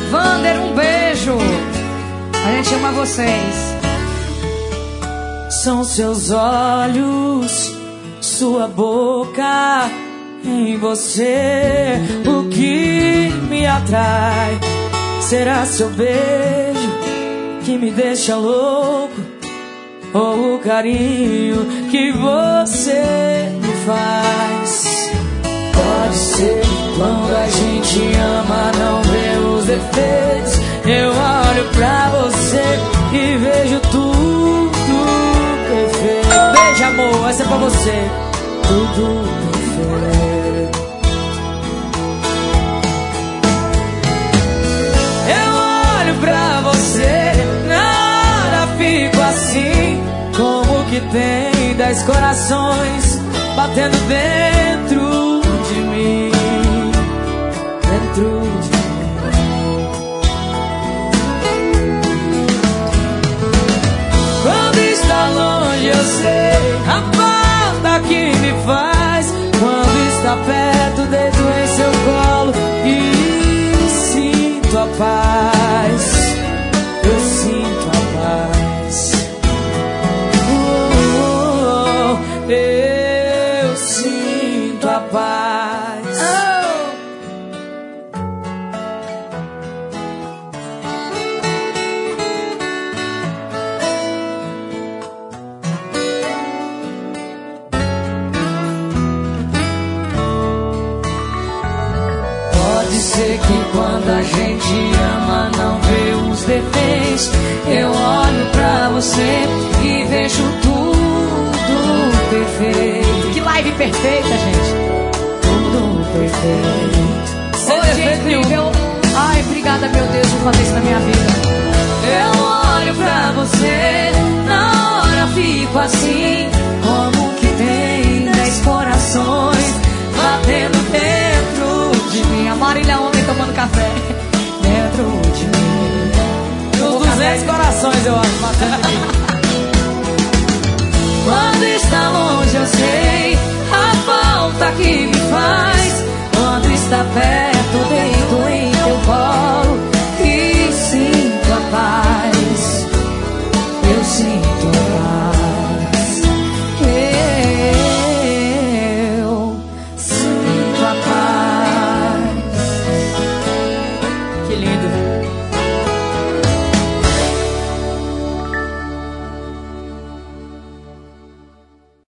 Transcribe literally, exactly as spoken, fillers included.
Vander, um beijo. A gente ama vocês. São seus olhos, sua boca, em você o que me atrai. Será seu beijo que me deixa louco, ou o carinho que você me faz? Pode ser que quando a gente ama não vê os defeitos. Eu olho pra você e vejo tudo perfeito. Beijo, amor, essa é pra você. Tudo perfeito. Eu olho pra você, na hora fico assim, como que tem dez corações batendo dentro de mim, dentro de mim. Quando está longe eu sei a falta que me faz. Quando está perto deito em seu colo e sinto a paz. Eu sinto a paz. Oh, oh, oh. Eu sinto a paz. Oh. Pode ser que quando a gente ama não vê os defeitos. Eu olho pra você e vejo tudo perfeito. Que live perfeita, gente. Tudo perfeito. Sem defeito nenhum. Ai, obrigada, meu Deus, por fazer isso na minha vida. Eu olho pra você, na hora fico assim, como que tem dez corações batendo dentro de mim. A Marília ontem tomando café. Dentro de mim. Uns duzentos corações, eu acho, batendo de mim. Quando está longe eu sei